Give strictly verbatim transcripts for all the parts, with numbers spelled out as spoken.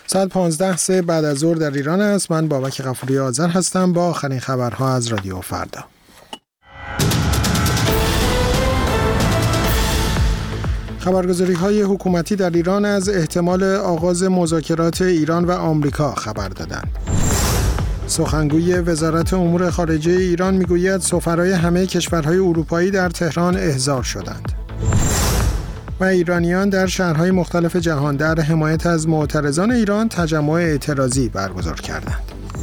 ساعت پانزده سه بعد از ظهر در ایران است. من بابک غفوری آذر هستم با آخرین خبرها از رادیو فردا. خبرگزاری‌های حکومتی در ایران از احتمال آغاز مذاکرات ایران و آمریکا خبر دادند. سخنگوی وزارت امور خارجه ایران میگوید سفرای همه کشورهای اروپایی در تهران احضار شدند. و ایرانیان در شهرهای مختلف جهان در حمایت از معترضان ایران تجمع اعتراضی برگزار کردند.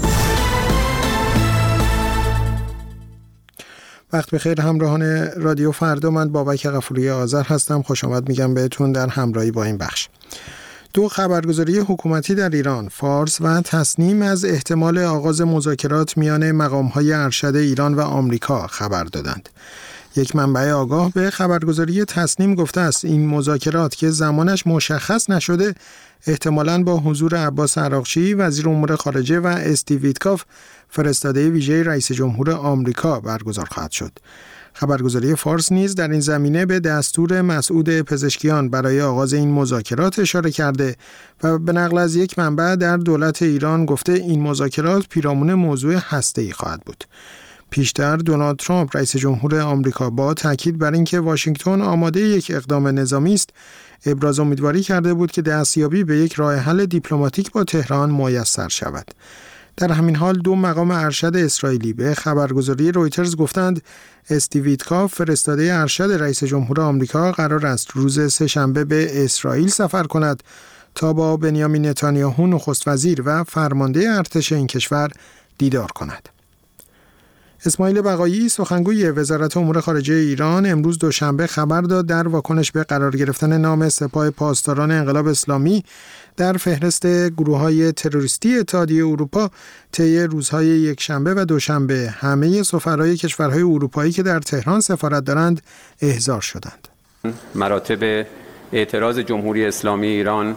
وقت بخیر همراهان رادیو فردا، من بابک غفوری آذر هستم. خوش آمد میگم بهتون در همراهی با این بخش. دو خبرگزاری حکومتی در ایران، فارس و تسنیم، از احتمال آغاز مذاکرات میان مقام‌های ارشد ایران و آمریکا خبر دادند. یک منبع آگاه به خبرگزاری تسنیم گفته است این مذاکرات که زمانش مشخص نشده احتمالاً با حضور عباس عراقچی وزیر امور خارجه و استیو ویتکاف فرستاده ویژه رئیس جمهور آمریکا برگزار خواهد شد. خبرگزاری فارس نیز در این زمینه به دستور مسعود پزشکیان برای آغاز این مذاکرات اشاره کرده و به نقل از یک منبع در دولت ایران گفته این مذاکرات پیرامون موضوع هسته‌ای خواهد بود. پیشتر دونالد ترامپ رئیس جمهور آمریکا با تاکید بر اینکه واشنگتن آماده یک اقدام نظامی است، ابراز امیدواری کرده بود که دستیابی به یک راه حل دیپلماتیک با تهران میسر شود. در همین حال دو مقام ارشد اسرائیلی به خبرگزاری رویترز گفتند استیو ویتکاف فرستاده ارشد رئیس جمهور آمریکا قرار است روز سه‌شنبه به اسرائیل سفر کند تا با بنیامین نتانیاهو نخست وزیر و فرمانده ارتش این کشور دیدار کند. اسماعیل بقایی سخنگوی وزارت امور خارجه ایران امروز دوشنبه خبر داد در واکنش به قرار گرفتن نام سپاه پاسداران انقلاب اسلامی در فهرست گروه‌های تروریستی اتحادیه اروپا طی روزهای یکشنبه و دوشنبه همه سفرای کشورهای اروپایی که در تهران سفارت دارند احضار شدند. مراتب اعتراض جمهوری اسلامی ایران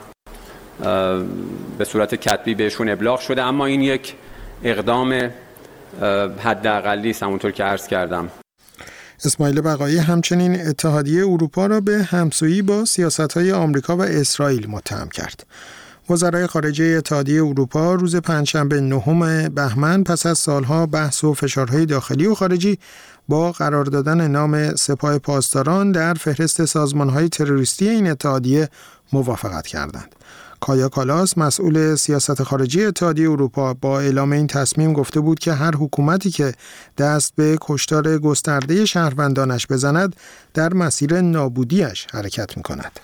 به صورت کتبی بهشون ابلاغ شده، اما این یک اقدام حداقلی است همونطور که عرض کردم. اسماعیل بقایی همچنین اتحادیه اروپا را به همسویی با سیاست‌های آمریکا و اسرائیل متهم کرد. وزرای خارجه اتحادیه اروپا روز پنجشنبه نهم بهمن پس از سالها بحث و فشارهای داخلی و خارجی با قرار دادن نام سپاه پاسداران در فهرست سازمان‌های تروریستی این اتحادیه موافقت کردند. کایا کالاس مسئول سیاست خارجی اتحادیه اروپا با اعلام این تصمیم گفته بود که هر حکومتی که دست به کشتار گسترده شهروندانش بزند در مسیر نابودیش حرکت می‌کند.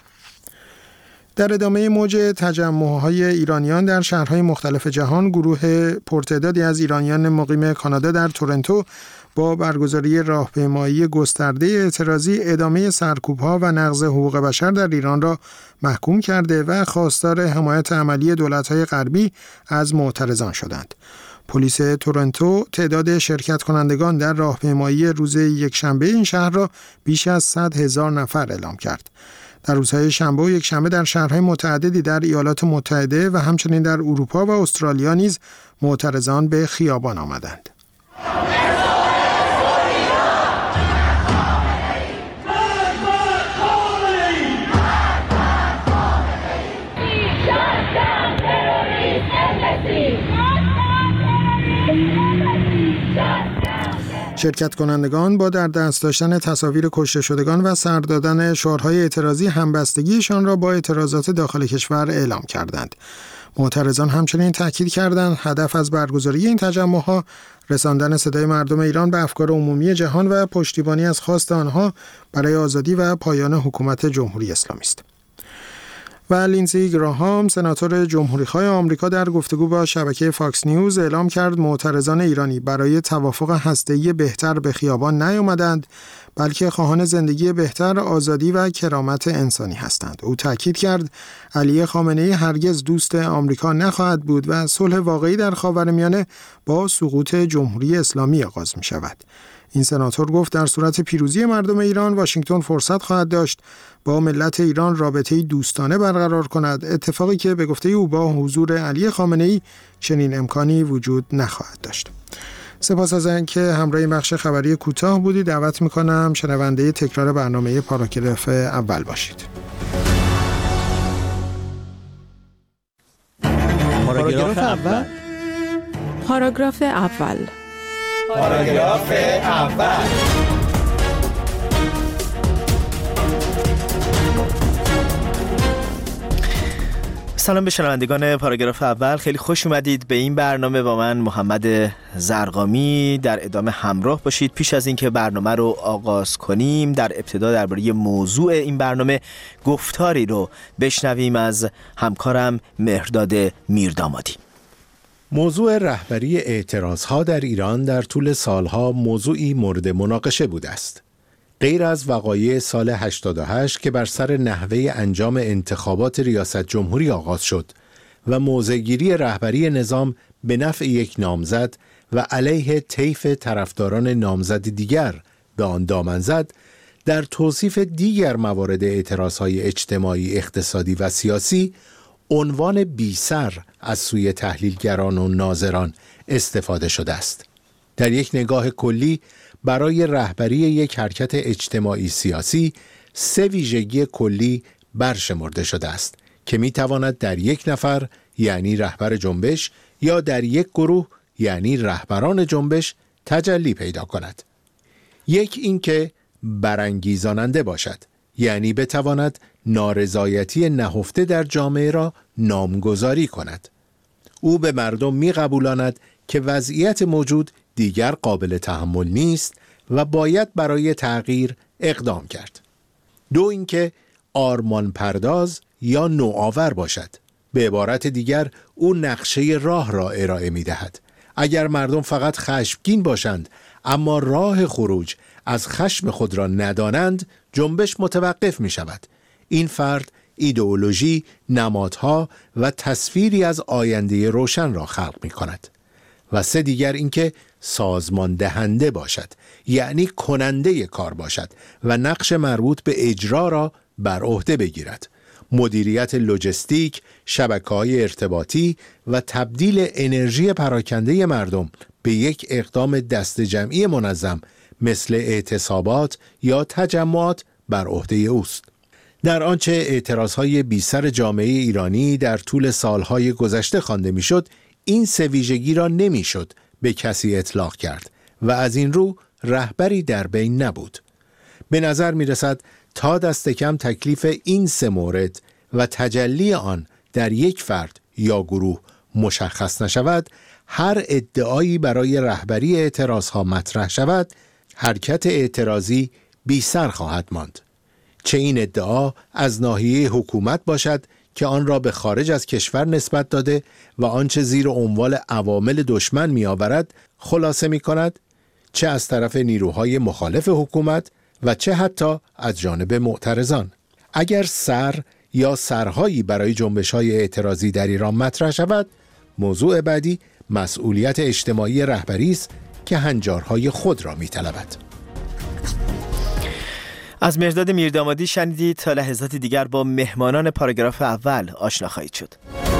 در ادامه موج تجمع‌های ایرانیان در شهرهای مختلف جهان، گروه پرتعدادی از ایرانیان مقیم کانادا در تورنتو با برگزاری راهپیمایی گسترده اعتراضی ادامه سرکوب‌ها و نقض حقوق بشر در ایران را محکوم کرده و خواستار حمایت عملی دولت‌های غربی از معترضان شدند. پلیس تورنتو تعداد شرکت کنندگان در راهپیمایی روز یکشنبه این شهر را بیش از صد هزار نفر اعلام کرد. در روزهای شنبه و یکشنبه در شهرهای متعددی در ایالات متحده و همچنین در اروپا و استرالیا نیز معترضان به خیابان آمدند. شرکت کنندگان با در دست داشتن تصاویر کشته شدگان و سر دادن شعارهای اعتراضی همبستگیشان را با اعتراضات داخل کشور اعلام کردند. معترضان همچنین تاکید کردند هدف از برگزاری این تجمع‌ها رساندن صدای مردم ایران به افکار عمومی جهان و پشتیبانی از خواست آنها برای آزادی و پایان حکومت جمهوری اسلامی است. و لینزی گراهام سناتور جمهوری‌خواه آمریکا در گفتگو با شبکه فاکس نیوز اعلام کرد معترضان ایرانی برای توافق هسته‌ای بهتر به خیابان نیامدند، بلکه خواهان زندگی بهتر، آزادی و کرامت انسانی هستند. او تاکید کرد علی خامنه‌ای هرگز دوست آمریکا نخواهد بود و صلح واقعی در خاورمیانه با سقوط جمهوری اسلامی آغاز می‌شود. این سناتور گفت در صورت پیروزی مردم ایران واشنگتن فرصت خواهد داشت با ملت ایران رابطه‌ای دوستانه برقرار کند، اتفاقی که به گفته او با حضور علی خامنه‌ای چنین امکانی وجود نخواهد داشت. سپاس از اینکه همراه بخش خبری کوتاه بودید. دعوت می‌کنم شنونده تکرار برنامه پاراگراف اول باشید. پاراگراف اول. پاراگراف اول. پاراگراف اول. سلام به شنوندگان پاراگراف اول، خیلی خوش اومدید به این برنامه. با من محمد زرقامی در ادامه همراه باشید. پیش از اینکه برنامه رو آغاز کنیم، در ابتدا درباره موضوع این برنامه گفتاری رو بشنویم از همکارم مهرداد میردامادی. موضوع رهبری اعتراضها در ایران در طول سالها موضوعی مورد مناقشه بوده است. غیر از وقایع سال هشتاد و هشت که بر سر نحوه انجام انتخابات ریاست جمهوری آغاز شد و موضع‌گیری رهبری نظام به نفع یک نامزد و علیه طیف طرفداران نامزد دیگر به آن دامن زد، در توصیف دیگر موارد اعتراضهای اجتماعی، اقتصادی و سیاسی عنوان بی‌سر از سوی تحلیلگران و ناظران استفاده شده است. در یک نگاه کلی برای رهبری یک حرکت اجتماعی سیاسی سه ویژگی کلی برشمرده شده است که می تواند در یک نفر یعنی رهبر جنبش یا در یک گروه یعنی رهبران جنبش تجلی پیدا کند. یک اینکه برانگیزاننده باشد، یعنی بتواند نارضایتی نهفته در جامعه را نامگذاری کند. او به مردم می قبولاند که وضعیت موجود دیگر قابل تحمل نیست و باید برای تغییر اقدام کرد. دو اینکه آرمان پرداز یا نوآور باشد. به عبارت دیگر او نقشه راه را ارائه می دهد. اگر مردم فقط خشمگین باشند اما راه خروج از خشم خود را ندانند، جنبش متوقف می شود. این فرد ایدئولوژی، نمادها و تصویری از آینده روشن را خلق می کند. و سه دیگر اینکه سازمان دهنده باشد، یعنی کننده کار باشد و نقش مربوط به اجرا را بر عهده بگیرد. مدیریت لوجستیک، شبکه‌های ارتباطی و تبدیل انرژی پراکنده مردم به یک اقدام دست جمعی منظم مثل اعتصابات یا تجمعات بر عهده اوست. در آنچه اعتراضهای بی‌سر جامعه ایرانی در طول سالهای گذشته خوانده میشد، این سه ویژگی را نمیشد به کسی اطلاق کرد و از این رو رهبری در بین نبود. به نظر می رسد تا دست کم تکلیف این سه مورد و تجلی آن در یک فرد یا گروه مشخص نشود، هر ادعایی برای رهبری اعتراضها مطرح شود، حرکت اعتراضی بی سر خواهد ماند. چه این ادعا از ناحیه حکومت باشد که آن را به خارج از کشور نسبت داده و آنچه زیر عنوان عوامل دشمن می آورد خلاصه می کند، چه از طرف نیروهای مخالف حکومت و چه حتی از جانب معترضان. اگر سر یا سرهایی برای جنبش‌های اعتراضی در ایران مطرح شود، موضوع بعدی مسئولیت اجتماعی رهبری است که هنجارهای خود را می‌طلبد. از مهرداد میردامادی شنیدید. تا لحظات دیگر با مهمانان پاراگراف اول آشنا خواهید شد.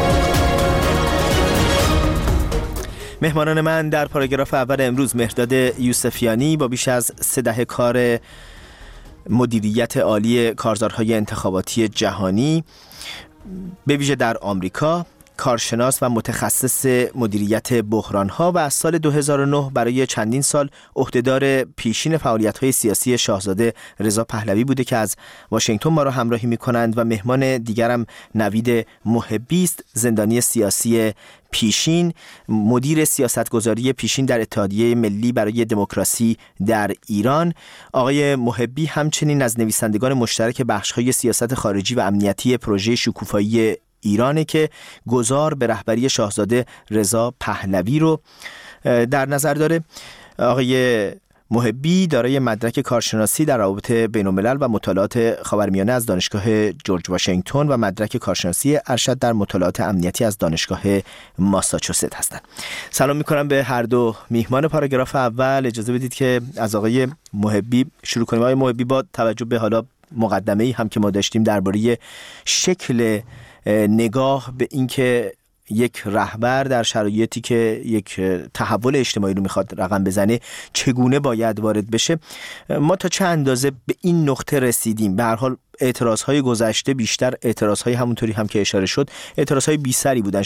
مهمانان من در پاراگراف اول امروز: مهرداد یوسفیانی با بیش از سه دهه کار مدیریت عالی کارزارهای انتخاباتی جهانی، به ویژه در آمریکا، کارشناس و متخصص مدیریت بحران‌ها و از سال دو هزار و نه برای چندین سال عهدهدار پیشین فعالیت‌های سیاسی شاهزاده رضا پهلوی بوده که از واشنگتن ما را همراهی می‌کنند. و مهمان دیگرم نوید محبی است، زندانی سیاسی پیشین، مدیر سیاستگذاری پیشین در اتحادیه ملی برای دموکراسی در ایران. آقای محبی همچنین از نویسندگان مشترک بخش‌های سیاست خارجی و امنیتی پروژه شکوفایی ایرانه که گذار به رهبری شاهزاده رضا پهلوی رو در نظر داره. آقای محبی دارای مدرک کارشناسی در روابط بین‌الملل و مطالعات خاورمیانه از دانشگاه جورج واشنگتن و مدرک کارشناسی ارشد در مطالعات امنیتی از دانشگاه ماساچوست هستند. سلام می‌کنم به هر دو میهمان پاراگراف اول. اجازه بدید که از آقای محبی شروع کنیم. آقای محبی، با توجه به حالا مقدمه‌ای هم که ما داشتیم درباره شکل نگاه به اینکه یک رهبر در شرایطی که یک تحول اجتماعی رو میخواد رقم بزنه چگونه باید وارد بشه، ما تا چه اندازه به این نقطه رسیدیم؟ به هر حال اعتراضهای گذشته بیشتر اعتراضهای همونطوری هم که اشاره شد اعتراضهای بی‌سری بودن،